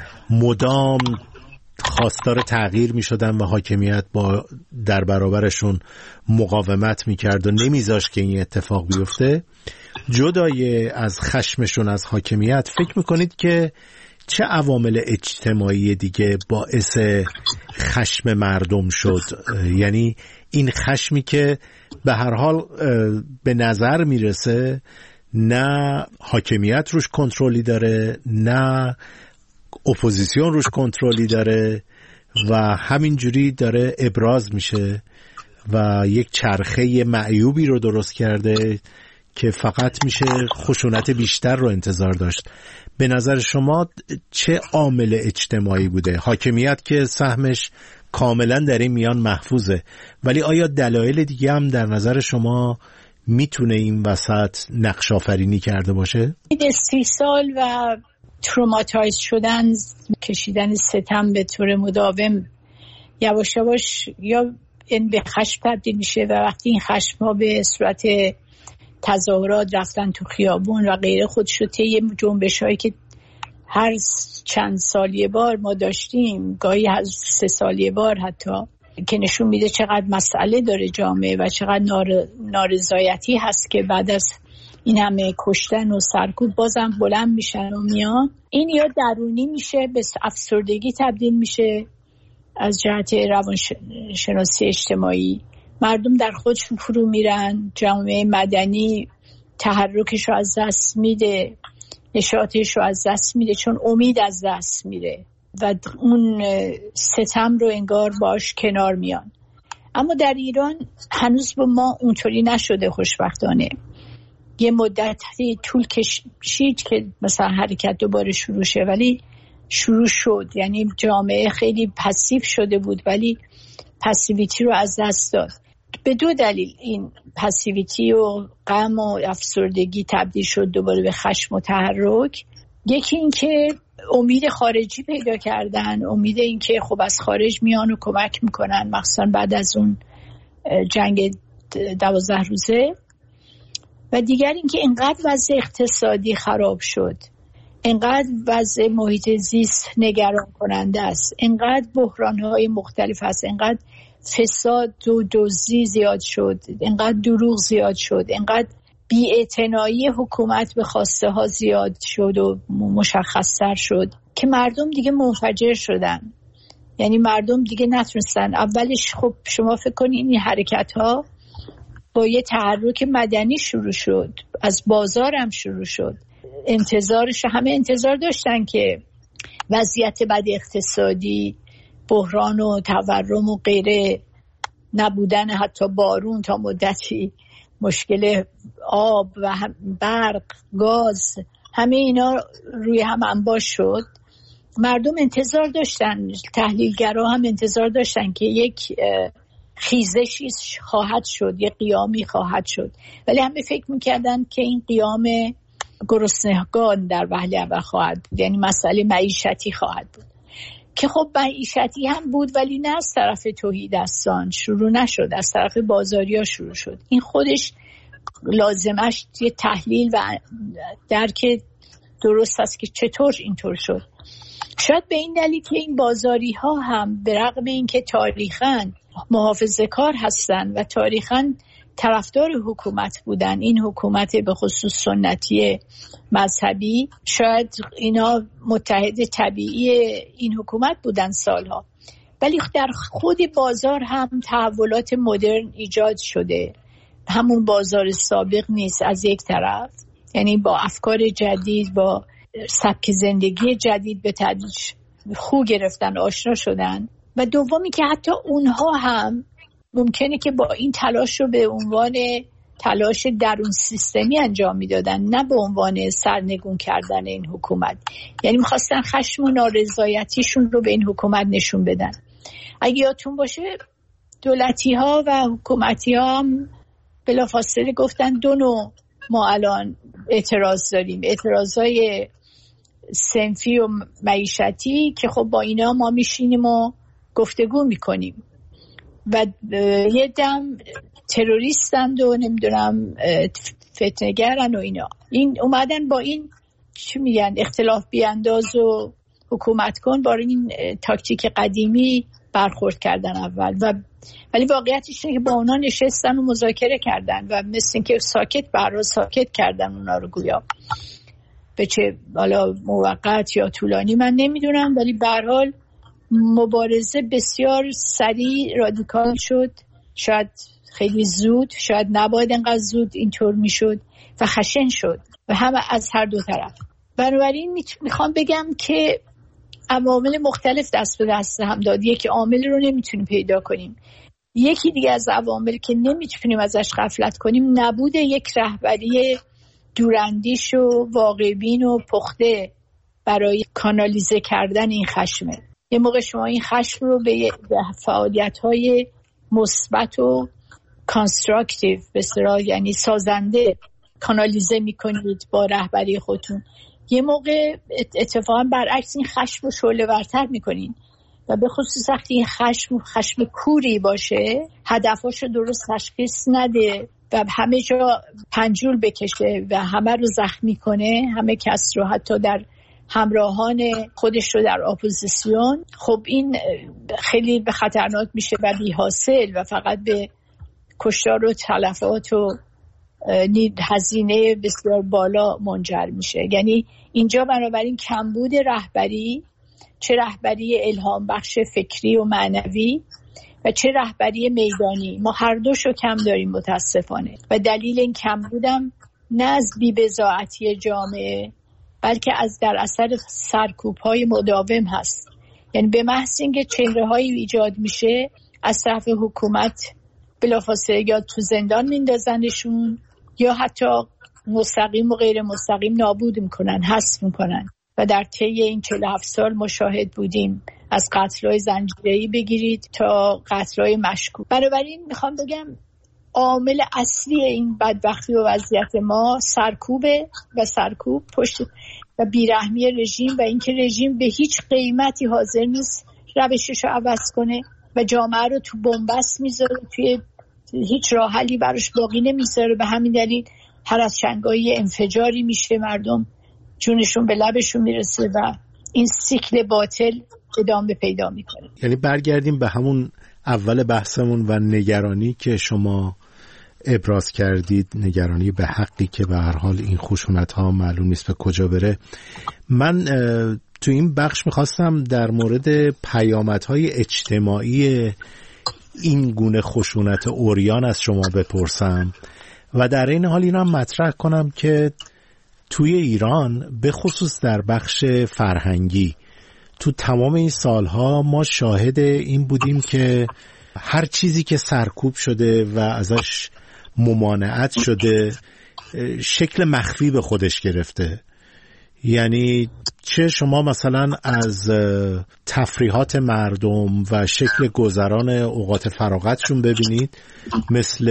Speaker 12: مدام خواستار تغییر می شدن و حاکمیت در برابرشون مقاومت می کرد و نمیذاشت که این اتفاق بیفته، جدای از خشمشون از حاکمیت فکر می کنید که چه عوامل اجتماعی دیگه باعث خشم مردم شد؟ یعنی این خشمی که به هر حال به نظر میرسه نه حاکمیت روش کنترلی داره نه اپوزیسیون روش کنترلی داره و همینجوری داره ابراز میشه و یک چرخه معیوبی رو درست کرده که فقط میشه خشونت بیشتر رو انتظار داشت. به نظر شما چه عامل اجتماعی بوده؟ حاکمیت که سهمش کاملا در این میان محفوظه، ولی آیا دلایل دیگه هم در نظر شما میتونه این وسط نقش آفرینی کرده باشه؟
Speaker 11: استیصال و تروماتایز شدن، کشیدن ستم به طور مداوم یواش یواش یا این به خشم تبدیل میشه و وقتی این خشم ها به صورت تظاهرات، رفتن تو خیابون و غیره خودشو طی جنبش هایی که هر چند سال یه بار ما داشتیم، گاهی هر 3 سال یه بار حتی، که نشون میده چقدر مسئله داره جامعه و چقدر نارضایتی هست که بعد از این همه کشتن و سرکوب بازم بلند میشن و میان. این یا درونی میشه به افسردگی تبدیل میشه از جهت روانشناسی اجتماعی، مردم در خودشون فرو میرن، جامعه مدنی تحرکش رو از دست میده، نشاطش رو از دست میده چون امید از دست میره و اون ستم رو انگار باش کنار میان. اما در ایران هنوز با ما اونطوری نشده خوشبختانه. یه مدتی طول کشید که مثلا حرکت دوباره شروع شه، ولی شروع شد. یعنی جامعه خیلی پسیو شده بود ولی پسیویتی رو از دست داد. به 2 دلیل این پسیویتی و غم و افسردگی تبدیل شد دوباره به خشم و تحرک. یکی این که امید خارجی پیدا کردن، امید این که خب از خارج میان و کمک میکنن، مخصوصا بعد از اون جنگ 12 روزه. و دیگر این که اینقدر وضع اقتصادی خراب شد، اینقدر وضع محیط زیست نگران کننده است، اینقدر بحران‌های مختلف هست، اینقدر فساد و دزدی زیاد شد، اینقدر دروغ زیاد شد، اینقدر بی‌اعتنایی حکومت به خواسته ها زیاد شد و مشخص‌تر شد که مردم دیگه منفجر شدن. یعنی مردم دیگه نتونستن. اولش خب شما فکر کنید این حرکت ها با یه تحرک مدنی شروع شد، از بازار هم شروع شد. همه انتظار داشتن که وضعیت بد اقتصادی، بحران و تورم و غیره، نبودن حتی بارون تا مدتی، مشکل آب و برق، گاز، همه اینا روی هم انباش شد. مردم انتظار داشتن، تحلیلگرا هم انتظار داشتن که یک خیزشی خواهد شد، یک قیامی خواهد شد، ولی همه فکر میکردن که این قیام گرسنگان در وهله اول خواهد بود، یعنی مسئله معیشتی خواهد بود. که خب معیشتی هم بود ولی نه از طرف تهیدستان شروع نشد، از طرف بازاریا شروع شد. این خودش لازمش یه تحلیل و درک درست است که چطور اینطور شد. شاید به این دلیل که این بازاری ها هم به رغم اینکه تاریخاً محافظه‌کار هستن و تاریخاً طرفدار حکومت بودن، این حکومت به خصوص سنتی مذهبی، شاید اینا متحد طبیعی این حکومت بودن سالها، ولی در خود بازار هم تحولات مدرن ایجاد شده. همون بازار سابق نیست از یک طرف، یعنی با افکار جدید، با سبک زندگی جدید به تدریج خو گرفتن، آشنا شدن. و دومی که حتی اونها هم ممکنه که با این تلاش رو به عنوان تلاش درون سیستمی انجام میدادن، نه به عنوان سرنگون کردن این حکومت. یعنی میخواستن خشم و نارضایتیشون رو به این حکومت نشون بدن. اگه یادتون باشه دولتی ها و حکومتی ها هم بلافاصله گفتن دو نوع ما الان اعتراض داریم، اعتراضای صنفی و معیشتی که خب با اینا ما میشینیم و گفتگو میکنیم، و یه دم تروریستند و نمیدونم فتنه‌گرن و اینا. این اومدن با این چی میگن اختلاف بیانداز و حکومت کن، با این تاکتیک قدیمی برخورد کردن اول، ولی واقعیتش اینه که با اونا نشستن و مذاکره کردن و مثل این که ساکت کردن اونا رو، گویا به چه حالا موقت یا طولانی من نمیدونم، ولی به هر حال مبارزه بسیار سریع رادیکال شد، شاید خیلی زود، شاید نباید انقدر زود اینطور میشد و خشن شد و همه از هر دو طرف. بنابراین میخوام بگم که عوامل مختلف دست به دست هم داد. یک عامل رو نمیتونیم پیدا کنیم. یکی دیگه از عوامل که نمیتونیم ازش غفلت کنیم نبود یک رهبری دوراندیش و واقع‌بین و پخته برای کانالیزه کردن این خشمه. یه موقع شما این خشم رو به فعالیت‌های مثبت و کانستراکتیو به اصطلاح یعنی سازنده کانالیزه میکنید با رهبری خودتون، یه موقع اتفاقا برعکس این خشم رو شعله‌ورتر میکنین و به خصوص وقتی این خشم کوری باشه، هدفاشو درست تشخیص نده و همه جا پنجول بکشه و همه رو زخمی کنه، همه کس رو، حتی در همراهان خودش رو در اپوزیسیون، خب این خیلی به خطرناک میشه و بی‌حاصل و فقط به کشتار و تلفات و هزینه بسیار بالا منجر میشه. یعنی اینجا بنابراین کمبود رهبری، چه رهبری الهام بخش فکری و معنوی و چه رهبری میدانی، ما هر دوشو کم داریم متاسفانه. و دلیل این کمبودم نه از بی‌بضاعتی جامعه بلکه از در اثر سرکوب‌های مداوم هست. یعنی به محض اینکه چهره‌هایی ایجاد میشه از طرف حکومت، بلافاصله یا تو زندان میندازنشون یا حتی مستقیم و غیر مستقیم نابود میکنن، حذف میکنن. و در طی این 47 سال مشاهد بودیم، از قتل‌های زنجیره‌ای بگیرید تا قتل‌های مشکوک. بنابراین میخوام بگم عامل اصلی این بدبختی و وضعیت ما سرکوبه و سرکوب پشت و بیرحمی رژیم و اینکه رژیم به هیچ قیمتی حاضر نیست روشش رو عوض کنه و جامعه رو تو بنبست میذاره، توی هیچ راه حلی براش باقی نمیذاره. به همین دلیل هر از شنگایی انفجاری میشه، مردم جونشون به لبشون میرسه و این سیکل باطل ادامه پیدا میکنه.
Speaker 12: یعنی برگردیم به همون اول بحثمون و نگرانی که شما ابراز کردید، نگرانی به حقی که به هر حال این خشونت ها معلوم نیست به کجا بره. من تو این بخش میخواستم در مورد پیامدهای اجتماعی این گونه خشونت عریان از شما بپرسم و در این حال اینا مطرح کنم که توی ایران به خصوص در بخش فرهنگی تو تمام این سالها ما شاهد این بودیم که هر چیزی که سرکوب شده و ازش ممانعت شده شکل مخفی به خودش گرفته. یعنی چه شما مثلا از تفریحات مردم و شکل گذران اوقات فراغتشون ببینید، مثل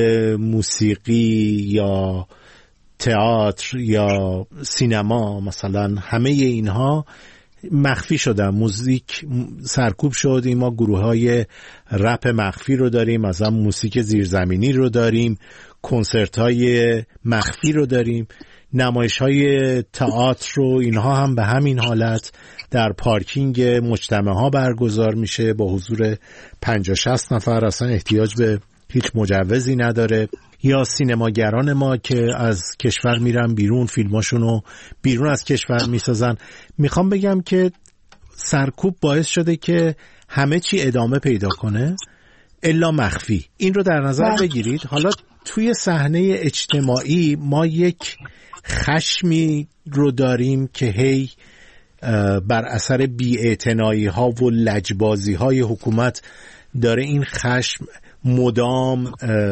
Speaker 12: موسیقی یا تئاتر یا سینما مثلا، همه اینها مخفی شدن، موزیک سرکوب شد. این ما گروه‌های رپ مخفی رو داریم، مثلا موسیقی زیرزمینی رو داریم، کنسرت‌های مخفی رو داریم، نمایش‌های تئاتر رو، اینها هم به همین حالت در پارکینگ مجتمع‌ها برگزار میشه با حضور 50-60 نفر، اصلا احتیاج به هیچ مجوزی نداره. یا سینماگران ما که از کشور میرن بیرون، فیلماشونو بیرون از کشور میسازن. میخوام بگم که سرکوب باعث شده که همه چی ادامه پیدا کنه الا مخفی. این رو در نظر بگیرید. حالا توی صحنه اجتماعی ما یک خشمی رو داریم که هی بر اثر بی‌اعتنایی ها و لجبازی های حکومت داره این خشم مدام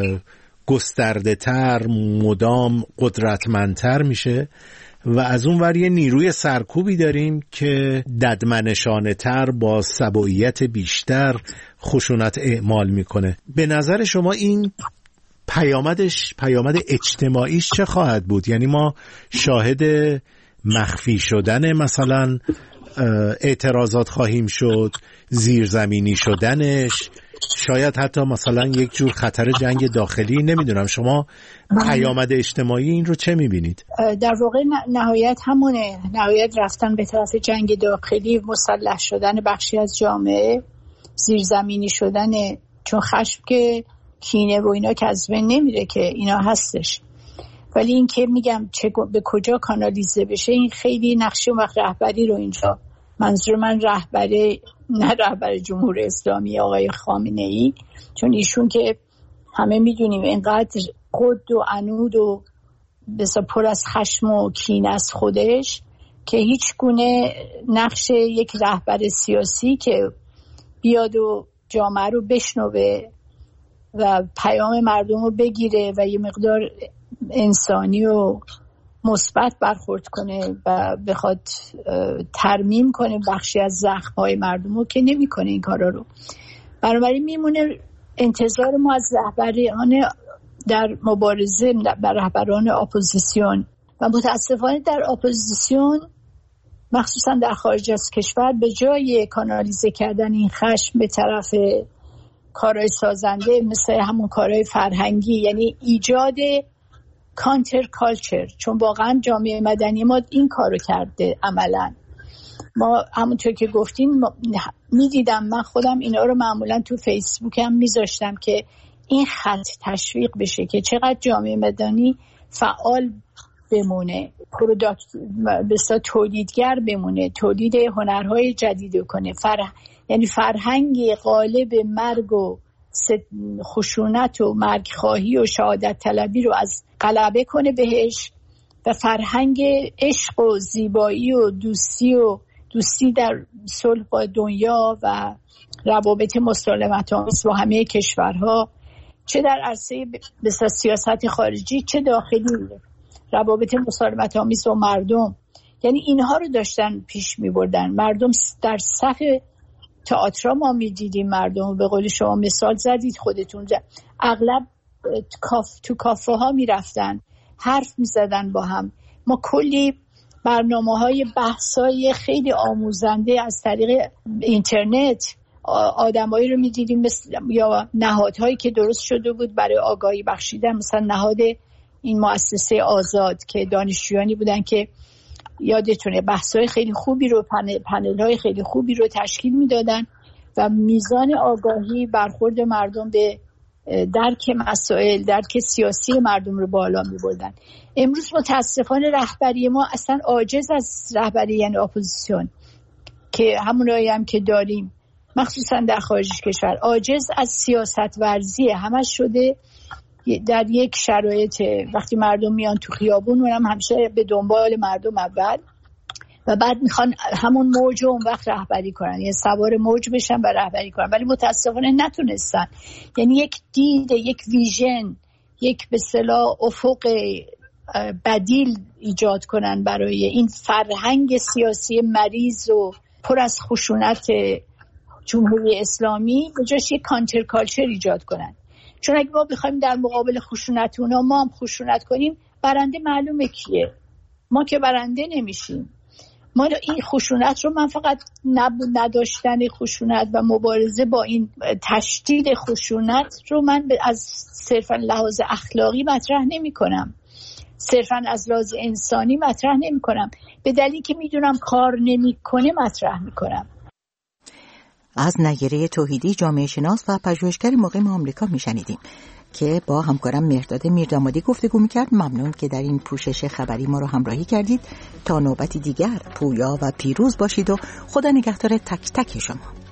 Speaker 12: گسترده تر، مدام قدرتمندتر میشه و از اون ور یه نیروی سرکوبی داریم که ددمنشانه تر با سبوعیت بیشتر خشونت اعمال میکنه. به نظر شما این پیامد اجتماعیش چه خواهد بود؟ یعنی ما شاهد مخفی شدن مثلا اعتراضات خواهیم شد، زیرزمینی شدنش، شاید حتی مثلا یک جور خطر جنگ داخلی. نمیدونم شما پیامد اجتماعی این رو چه میبینید؟
Speaker 11: در واقع نهایت همونه، نهایت رفتن به طرف جنگ داخلی، مسلح شدن بخشی از جامعه، زیرزمینی شدن، چون خشم که کینه و اینا که از بین نمیره که اینا هستش. ولی این که میگم به کجا کانالیزه بشه، این خیلی نقشه و رهبری رو اینجا، منظور من نه رهبر جمهوری اسلامی آقای خامنه‌ای، چون ایشون که همه میدونیم اینقدر قد و عنود و بسیار پر از خشم و کینه از خودش که هیچ گونه نقش یک رهبر سیاسی که بیاد و جامعه رو بشنوه و پیام مردم رو بگیره و یه مقدار انسانی و مثبت برخورد کنه و بخواد ترمیم کنه بخشی از زخم‌های مردم رو، که نمی‌کنه این کارا رو. بنابراین میمونه انتظار ما از رهبران در مبارزه، بر رهبران اپوزیسیون، و متاسفانه در اپوزیسیون مخصوصا در خارج از کشور به جای کانالیزه کردن این خشم به طرف کارهای سازنده مثل همون کارهای فرهنگی، یعنی ایجاد کانتر کالچر، چون واقعا جامعه مدنی ما این کارو کرده عملا. ما همونطور که گفتین میدیدم، من خودم اینا رو معمولا تو فیسبوکم میذاشتم که این خط تشویق بشه که چقدر جامعه مدنی فعال بمونه، بسیار تولیدگر بمونه، تولید هنرهای جدید کنه، یعنی فرهنگ غالب مرگ و خشونت و مرگ خواهی و شهادت طلبی رو از غلبه کنه بهش، و فرهنگ عشق و زیبایی و دوستی در صلح با دنیا و روابط مسالمت‌آمیز با همه کشورها، چه در عرصه بسیار سیاست خارجی چه داخلی، روابط مسالمت‌آمیز با مردم. یعنی اینها رو داشتن پیش می‌بردن. مردم در صف تئاتر ما می‌دیدیم مردم، به قول شما مثال زدید خودتون، اغلب تو کافه ها می‌رفتن، حرف می‌زدن با هم. ما کلی برنامه‌های بحث‌های خیلی آموزنده از طریق اینترنت آدمایی رو می‌دیدیم، یا نهادهایی که درست شده بود برای آگاهی بخشیدن، مثلا نهاد این مؤسسه آزاد که دانشجویانی بودن که یادتونه بحث‌های خیلی خوبی رو، پنل‌های خیلی خوبی رو تشکیل میدادن و میزان آگاهی، برخورد مردم به درک مسائل، درک سیاسی مردم رو بالا می‌بردن. امروز متاسفانه رهبری ما اصلا عاجز از رهبری، یعنی اپوزیسیون که همونایی هم که داریم مخصوصا در خارج کشور، عاجز از سیاست ورزی، همش شده در یک شرایط وقتی مردم میان تو خیابون اونم همیشه به دنبال مردم اول و بعد میخوان همون موج اون وقت رهبری کنن، یعنی سوار موج بشن و رهبری کنن، ولی متاسفانه نتونستن. یعنی یک دید، یک ویژن، یک به اصطلاح افق بدیل ایجاد کنن برای این فرهنگ سیاسی مریض و پر از خشونت جمهوری اسلامی، به جاش یک کانتر کالچر ایجاد کنن. چون اگه ما بخوایم در مقابل خشونت اونا ما هم خشونت کنیم، برنده معلومه کیه. ما که برنده نمیشیم. ما این خشونت رو، من فقط نداشتن خشونت و مبارزه با این تشدید خشونت رو من از صرفا لحاظ اخلاقی مطرح نمی کنم، صرفا از لحاظ انسانی مطرح نمی کنم، به دلیلی که میدونم کار نمی کنه مطرح می کنم.
Speaker 3: از نیره توحیدی، جامعه شناس و پژوهشگر مقیم آمریکا میشنیدیم که با همکارم مهرداد میردامادی گفتگو میکرد. ممنون که در این پوشش خبری ما رو همراهی کردید. تا نوبتی دیگر پویا و پیروز باشید و خدا نگهدار تک تک شما.